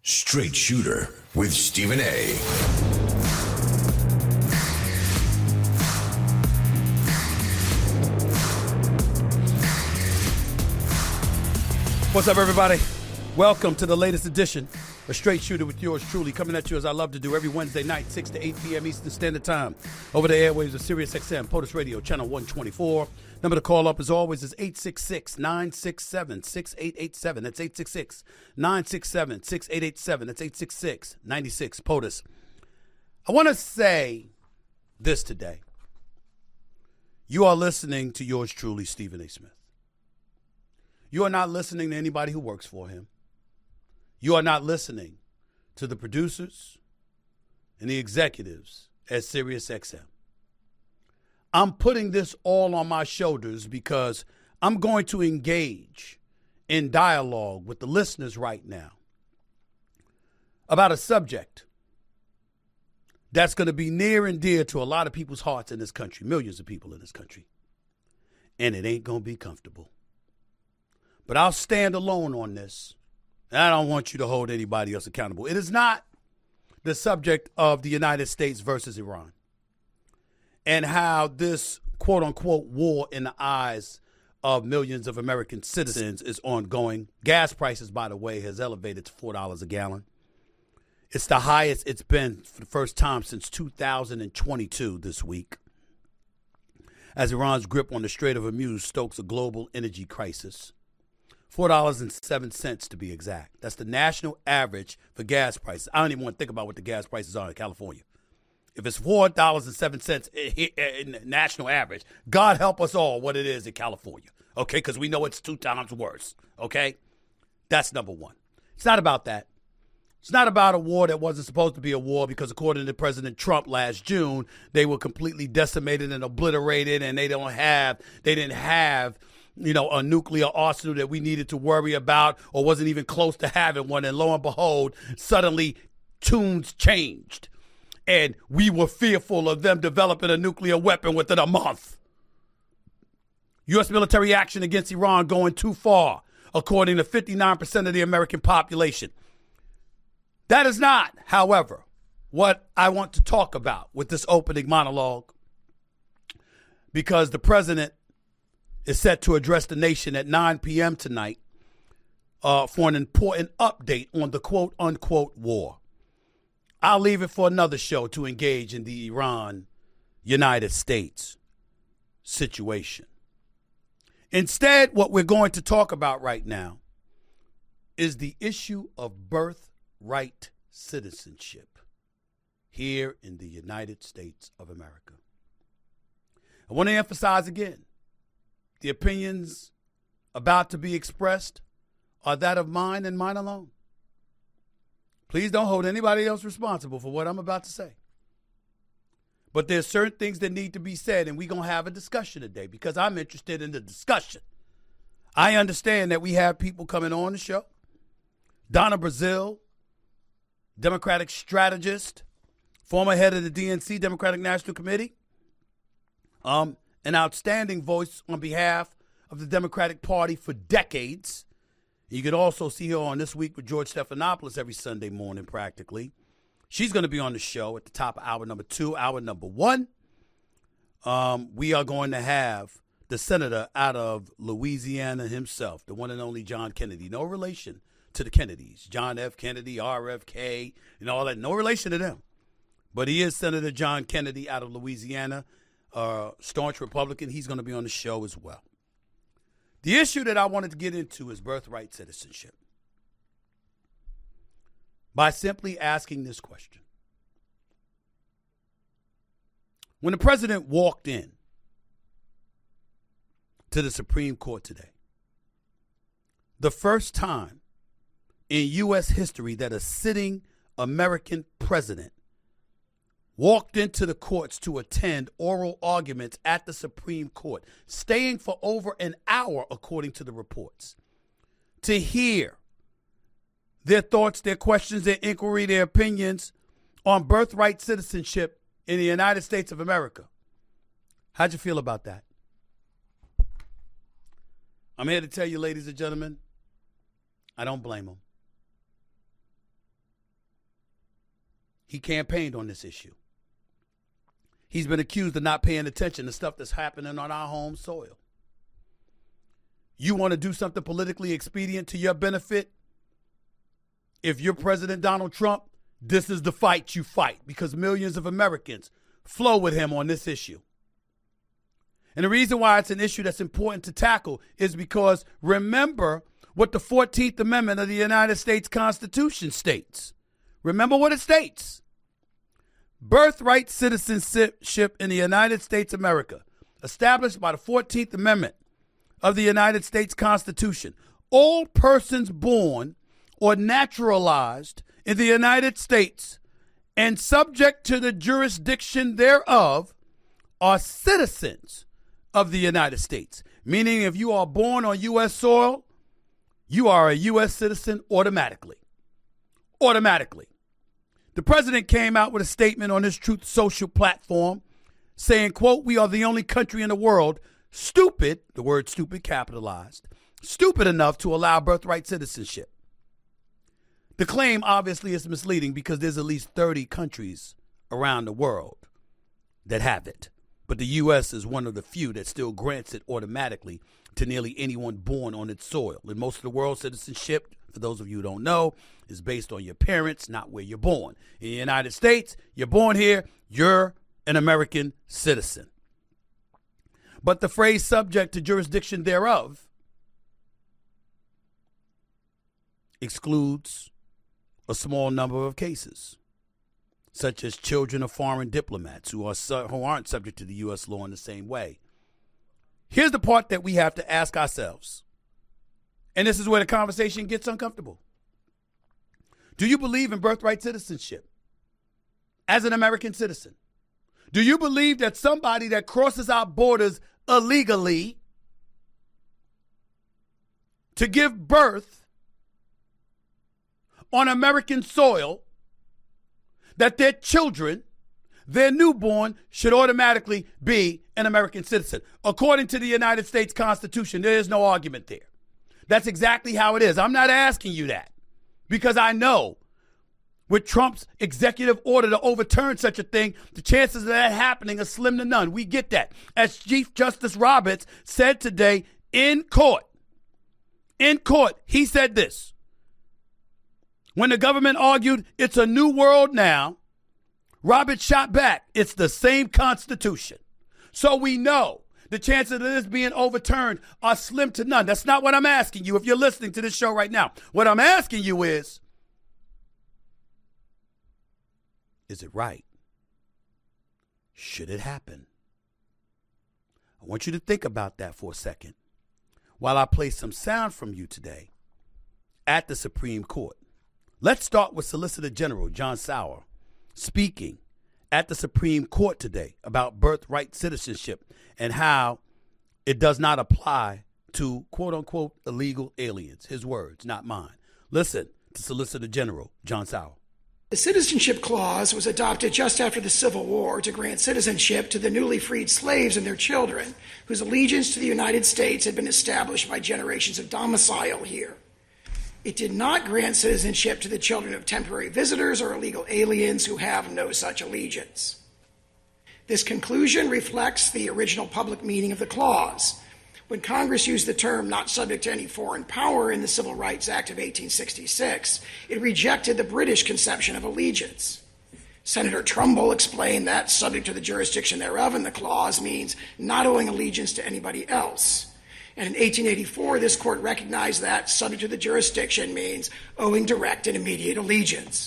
Straight Shooter with Stephen A. What's up, everybody? Welcome to the latest edition of Straight Shooter with yours truly, coming at you as I love to do every Wednesday night, 6 to 8 p.m. Eastern Standard Time, over the airwaves of SiriusXM, POTUS Radio, channel 124. Number to call up, as always, is 866-967-6887. That's 866-967-6887. That's 866-96 POTUS. I want to say this today. You are listening to yours truly, Stephen A. Smith. You are not listening to anybody who works for him. You are not listening to the producers and the executives at SiriusXM. I'm putting this all on my shoulders because I'm going to engage in dialogue with the listeners right now about a subject that's going to be near and dear to a lot of people's hearts in this country, millions of people in this country. And it ain't going to be comfortable. But I'll stand alone on this, and I don't want you to hold anybody else accountable. It is not the subject of the United States versus Iran and how this quote-unquote war in the eyes of millions of American citizens is ongoing. Gas prices, by the way, has elevated to $4 a gallon. It's the highest it's been for the first time since 2022 this week, as Iran's grip on the Strait of Hormuz stokes a global energy crisis. $4.07 to be exact. That's the national average for gas prices. I don't even want to think about what the gas prices are in California. If it's $4.07 national average, God help us all what it is in California, okay? Because we know it's 2 times worse, okay? That's number one. It's not about that. It's not about a war that wasn't supposed to be a war because according to President Trump last June, they were completely decimated and obliterated and they didn't have a nuclear arsenal that we needed to worry about or wasn't even close to having one. And lo and behold, suddenly tunes changed. And we were fearful of them developing a nuclear weapon within a month. U.S. military action against Iran going too far, according to 59% of the American population. That is not, however, what I want to talk about with this opening monologue, because the president is set to address the nation at 9 p.m. tonight for an important update on the quote-unquote war. I'll leave it for another show to engage in the Iran-United States situation. Instead, what we're going to talk about right now is the issue of birthright citizenship here in the United States of America. I want to emphasize again, the opinions about to be expressed are that of mine and mine alone. Please don't hold anybody else responsible for what I'm about to say. But there's certain things that need to be said, and we're going to have a discussion today because I'm interested in the discussion. I understand that we have people coming on the show. Donna Brazile, Democratic strategist, former head of the DNC, Democratic National Committee. An outstanding voice on behalf of the Democratic Party for decades. You can also see her on This Week with George Stephanopoulos every Sunday morning, practically. She's going to be on the show at the top of hour number 2. Hour number 1, we are going to have the senator out of Louisiana himself, the one and only John Kennedy. No relation to the Kennedys. John F. Kennedy, RFK, and all that. No relation to them. But he is Senator John Kennedy out of Louisiana. Staunch Republican. He's going to be on the show as well. The issue that I wanted to get into is birthright citizenship. By simply asking this question. When the president walked in to the Supreme Court today, the first time in U.S. history that a sitting American president walked into the courts to attend oral arguments at the Supreme Court, staying for over an hour, according to the reports, to hear their thoughts, their questions, their inquiry, their opinions on birthright citizenship in the United States of America. How'd you feel about that? I'm here to tell you, ladies and gentlemen, I don't blame them. He campaigned on this issue. He's been accused of not paying attention to stuff that's happening on our home soil. You want to do something politically expedient to your benefit? If you're President Donald Trump, this is the fight you fight, because millions of Americans flow with him on this issue. And the reason why it's an issue that's important to tackle is because remember what the 14th Amendment of the United States Constitution states. Remember what it states. Birthright citizenship in the United States of America, established by the 14th Amendment of the United States Constitution. All persons born or naturalized in the United States and subject to the jurisdiction thereof are citizens of the United States. Meaning if you are born on U.S. soil, you are a U.S. citizen automatically. Automatically. The president came out with a statement on his Truth Social platform saying, quote, "We are the only country in the world stupid," the word stupid capitalized, "stupid enough to allow birthright citizenship." The claim obviously is misleading because there's at least 30 countries around the world that have it. But the U.S. is one of the few that still grants it automatically to nearly anyone born on its soil. In most of the world, citizenship, for those of you who don't know, is based on your parents, not where you're born. In the United States, you're born here, you're an American citizen. But the phrase "subject to jurisdiction thereof" excludes a small number of cases, such as children of foreign diplomats who aren't subject to the U.S. law in the same way. Here's the part that we have to ask ourselves, and this is where the conversation gets uncomfortable. Do you believe in birthright citizenship as an American citizen? Do you believe that somebody that crosses our borders illegally to give birth on American soil, that their children, their newborn, should automatically be an American citizen? According to the United States Constitution, there is no argument there. That's exactly how it is. I'm not asking you that because I know with Trump's executive order to overturn such a thing, the chances of that happening are slim to none. We get that. As Chief Justice Roberts said today in court, he said this. When the government argued it's a new world now, Roberts shot back. It's the same Constitution. So we know the chances of this being overturned are slim to none. That's not what I'm asking you if you're listening to this show right now. What I'm asking you is it right? Should it happen? I want you to think about that for a second while I play some sound from you today at the Supreme Court. Let's start with Solicitor General John Sauer speaking at the Supreme Court today about birthright citizenship and how it does not apply to quote-unquote illegal aliens. His words, not mine. Listen to Solicitor General John Sauer. The Citizenship Clause was adopted just after the Civil War to grant citizenship to the newly freed slaves and their children, whose allegiance to the United States had been established by generations of domicile here. It did not grant citizenship to the children of temporary visitors or illegal aliens who have no such allegiance. This conclusion reflects the original public meaning of the clause. When Congress used the term "not subject to any foreign power" in the Civil Rights Act of 1866, it rejected the British conception of allegiance. Senator Trumbull explained that "subject to the jurisdiction thereof" in the clause means not owing allegiance to anybody else. And in 1884, this court recognized that "subject to the jurisdiction" means owing direct and immediate allegiance.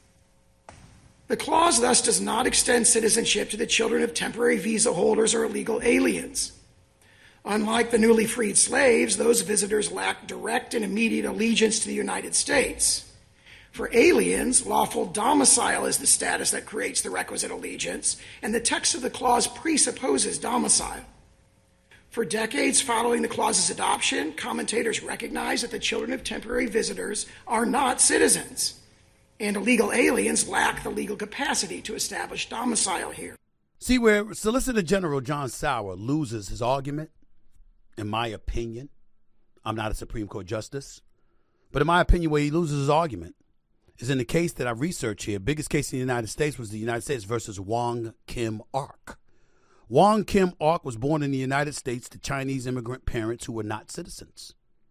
The clause thus does not extend citizenship to the children of temporary visa holders or illegal aliens. Unlike the newly freed slaves, those visitors lack direct and immediate allegiance to the United States. For aliens, lawful domicile is the status that creates the requisite allegiance, and the text of the clause presupposes domicile. For decades following the clause's adoption, commentators recognized that the children of temporary visitors are not citizens, and illegal aliens lack the legal capacity to establish domicile here. See where Solicitor General John Sauer loses his argument? In my opinion, I'm not a Supreme Court justice, but in my opinion, where he loses his argument is in the case that I researched here. Biggest case in the United States was the United States versus Wong Kim Ark. Wong Kim Ark was born in the United States to Chinese immigrant parents who were not citizens.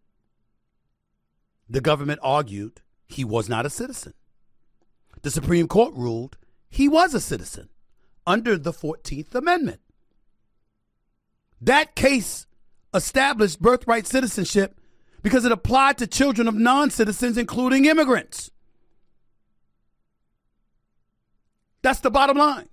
The government argued he was not a citizen. The Supreme Court ruled he was a citizen under the 14th Amendment. That case established birthright citizenship because it applied to children of non-citizens, including immigrants. That's the bottom line.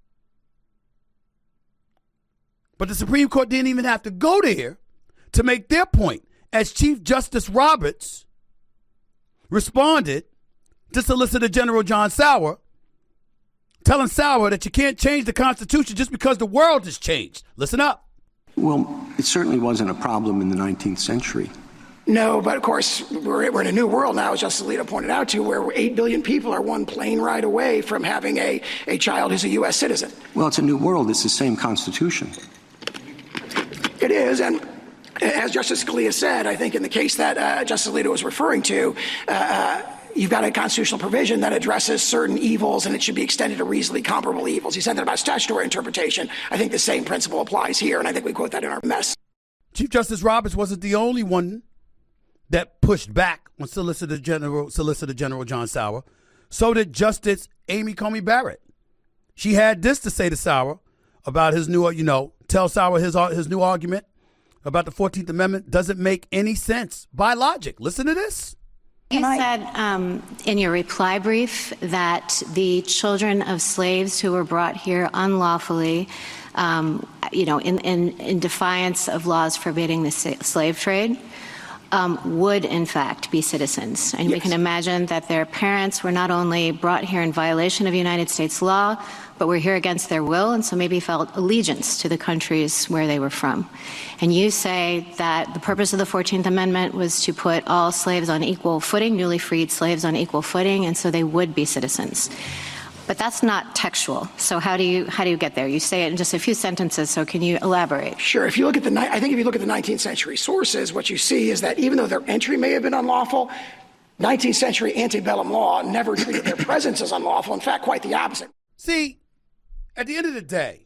But the Supreme Court didn't even have to go there to make their point, as Chief Justice Roberts responded to Solicitor General John Sauer, telling Sauer that you can't change the Constitution just because the world has changed. Listen up. Well, it certainly wasn't a problem in the 19th century. No, but of course, we're in a new world now, as Justice Alito pointed out to, where 8 billion people are one plane ride away from having a child who's a U.S. citizen. Well, it's a new world. It's the same Constitution. It is, and as Justice Scalia said, I think in the case that Justice Alito was referring to, you've got a constitutional provision that addresses certain evils, and it should be extended to reasonably comparable evils. He said that about statutory interpretation. I think the same principle applies here, and I think we quote that in our mess. Chief Justice Roberts wasn't the only one that pushed back on Solicitor General John Sauer. So did Justice Amy Coney Barrett. She had this to say to Sauer about his new, tell Sauer his new argument about the 14th Amendment doesn't make any sense by logic. Listen to this. You said in your reply brief that the children of slaves who were brought here unlawfully, in defiance of laws forbidding the slave trade, would in fact be citizens. And yes, we can imagine that their parents were not only brought here in violation of United States law, but were here against their will, and so maybe felt allegiance to the countries where they were from. And you say that the purpose of the 14th Amendment was to put all slaves on equal footing, newly freed slaves on equal footing, and so they would be citizens. But that's not textual. So how do you get there? You say it in just a few sentences, so can you elaborate? Sure. If you look at the 19th century sources, what you see is that even though their entry may have been unlawful, 19th century antebellum law never treated their presence as unlawful. In fact, quite the opposite. See, at the end of the day,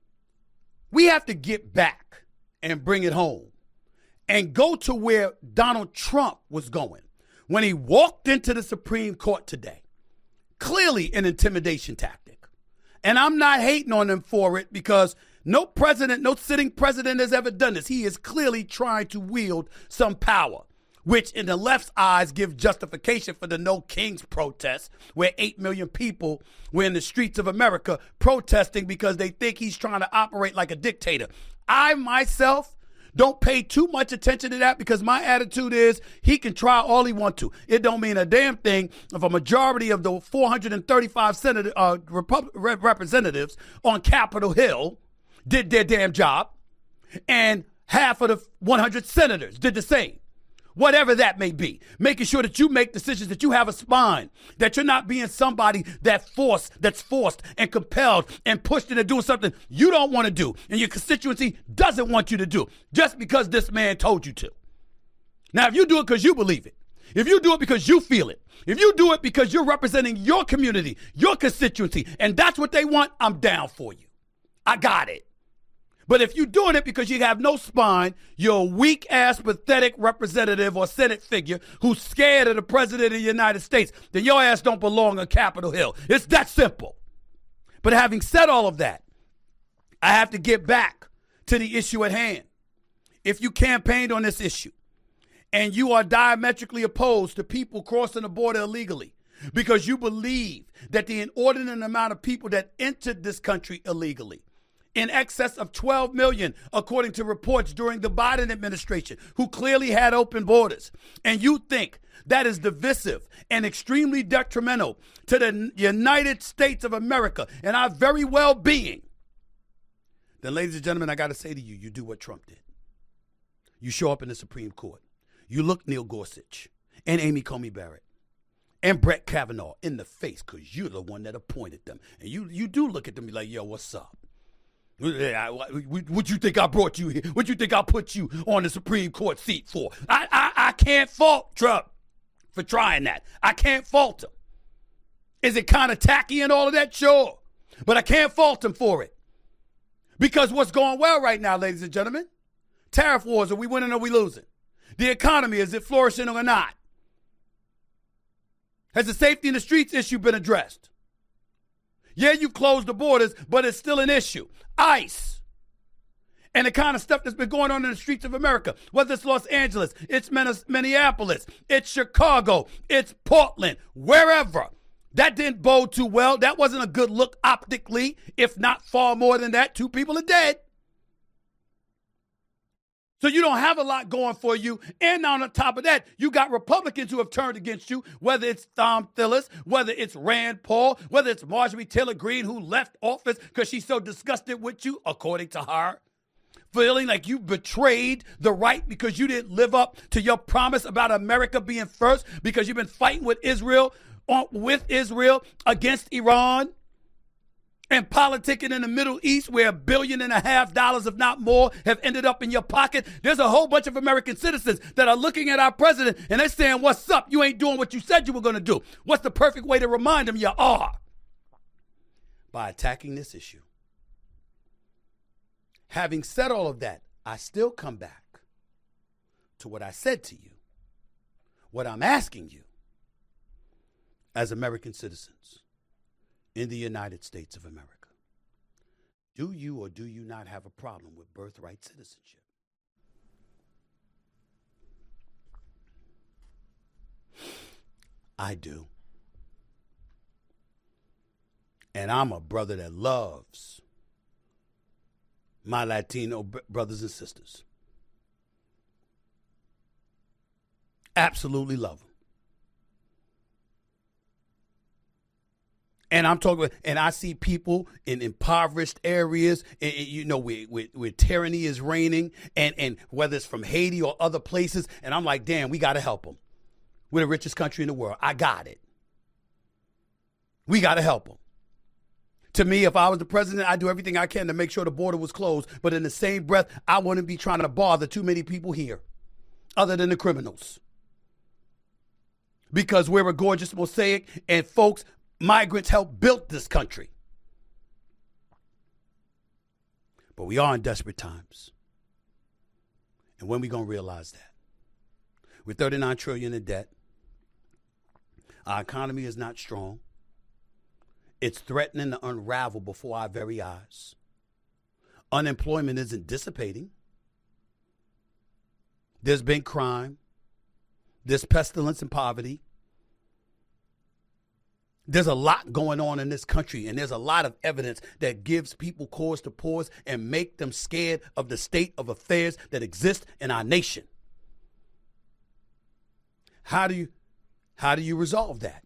we have to get back and bring it home and go to where Donald Trump was going when he walked into the Supreme Court today. Clearly an intimidation tactic. And I'm not hating on him for it because no sitting president has ever done this. He is clearly trying to wield some power, which in the left's eyes give justification for the No Kings protest, where 8 million people were in the streets of America protesting because they think he's trying to operate like a dictator. I myself don't pay too much attention to that because my attitude is he can try all he wants to. It don't mean a damn thing if a majority of the 435 representatives on Capitol Hill did their damn job and half of the 100 senators did the same. Whatever that may be, making sure that you make decisions, that you have a spine, that you're not being somebody that's forced and compelled and pushed into doing something you don't want to do and your constituency doesn't want you to do just because this man told you to. Now, if you do it because you believe it, if you do it because you feel it, if you do it because you're representing your community, your constituency, and that's what they want, I'm down for you. I got it. But if you're doing it because you have no spine, you're a weak-ass, pathetic representative or Senate figure who's scared of the president of the United States, then your ass don't belong on Capitol Hill. It's that simple. But having said all of that, I have to get back to the issue at hand. If you campaigned on this issue and you are diametrically opposed to people crossing the border illegally because you believe that the inordinate amount of people that entered this country illegally, in excess of 12 million, according to reports during the Biden administration, who clearly had open borders. And you think that is divisive and extremely detrimental to the United States of America and our very well-being, then, ladies and gentlemen, I got to say to you, you do what Trump did. You show up in the Supreme Court. You look Neil Gorsuch and Amy Coney Barrett and Brett Kavanaugh in the face because you're the one that appointed them. And you do look at them and be like, yo, what's up? What you think I brought you here? What you think I put you on the Supreme Court seat for? I can't fault Trump for trying that. I can't fault him. Is it kind of tacky and all of that? Sure. But I can't fault him for it. Because what's going well right now, ladies and gentlemen? Tariff wars, are we winning or are we losing? The economy, is it flourishing or not? Has the safety in the streets issue been addressed? Yeah, you've closed the borders, but it's still an issue. ICE. And the kind of stuff that's been going on in the streets of America, whether it's Los Angeles, it's Minneapolis, it's Chicago, it's Portland, wherever. That didn't bode too well. That wasn't a good look optically, if not far more than that. 2 people are dead. So you don't have a lot going for you. And on top of that, you got Republicans who have turned against you, whether it's Thom Tillis, whether it's Rand Paul, whether it's Marjorie Taylor Greene, who left office because she's so disgusted with you, according to her. Feeling like you betrayed the right because you didn't live up to your promise about America being first because you've been fighting with Israel against Iran and politicking in the Middle East where $1.5 billion, if not more, have ended up in your pocket. There's a whole bunch of American citizens that are looking at our president and they're saying, what's up? You ain't doing what you said you were going to do. What's the perfect way to remind them you are? By attacking this issue. Having said all of that, I still come back to what I said to you, what I'm asking you as American citizens in the United States of America. Do you or do you not have a problem with birthright citizenship? I do. And I'm a brother that loves my Latino brothers and sisters. Absolutely love them. And I'm talking, and I see people in impoverished areas, where tyranny is reigning, and whether it's from Haiti or other places, and I'm like, damn, we got to help them. We're the richest country in the world. I got it. We got to help them. To me, if I was the president, I'd do everything I can to make sure the border was closed. But in the same breath, I wouldn't be trying to bother too many people here, other than the criminals. Because we're a gorgeous mosaic, and folks, migrants helped build this country. But we are in desperate times. And when are we going to realize that? We're $39 trillion in debt. Our economy is not strong. It's threatening to unravel before our very eyes. Unemployment isn't dissipating. There's been crime. There's pestilence and poverty. There's a lot going on in this country, and there's a lot of evidence that gives people cause to pause and make them scared of the state of affairs that exist in our nation. How do you resolve that?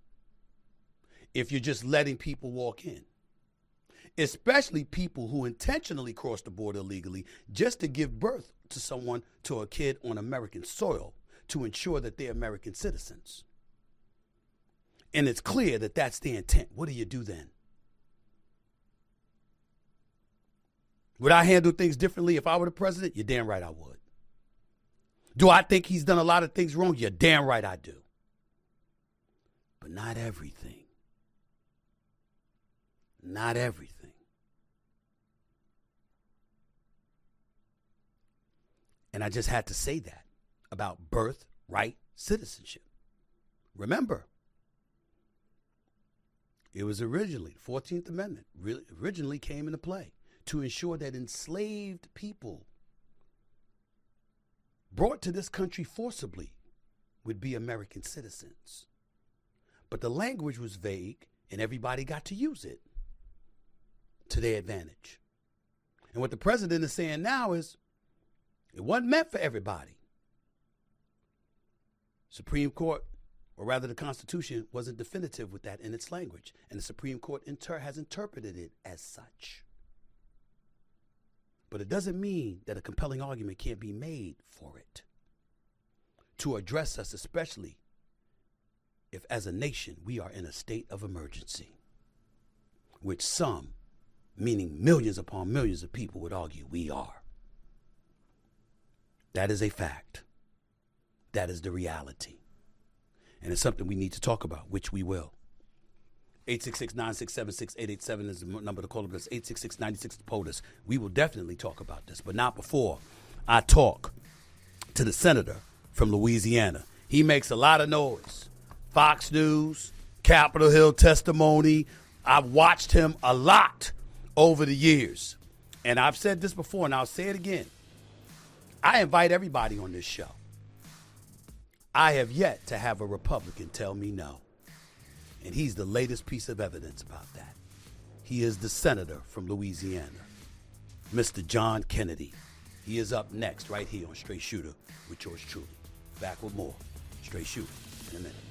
If you're just letting people walk in, especially people who intentionally cross the border illegally just to give birth to a kid on American soil to ensure that they're American citizens. And it's clear that that's the intent. What do you do then? Would I handle things differently if I were the president? You're damn right I would. Do I think he's done a lot of things wrong? You're damn right I do. But not everything. Not everything. And I just had to say that about birthright citizenship. Remember, it was originally, the 14th Amendment originally came into play to ensure that enslaved people brought to this country forcibly would be American citizens. But the language was vague and everybody got to use it to their advantage. And what the president is saying now is it wasn't meant for everybody. Supreme Court, or rather the Constitution, wasn't definitive with that in its language. And the Supreme Court has interpreted it as such. But it doesn't mean that a compelling argument can't be made for it to address us, especially if as a nation we are in a state of emergency, which some, meaning millions upon millions of people, would argue we are. That is a fact. That is the reality. And it's something we need to talk about, which we will. 866-967-6887 is the number to call up. That's 866-96-POTUS. We will definitely talk about this, but not before I talk to the senator from Louisiana. He makes a lot of noise. Fox News, Capitol Hill testimony. I've watched him a lot over the years. And I've said this before, and I'll say it again. I invite everybody on this show. I have yet to have a Republican tell me no. And he's the latest piece of evidence about that. He is the senator from Louisiana, Mr. John Kennedy. He is up next right here on Straight Shooter with yours truly. Back with more Straight Shooter in a minute.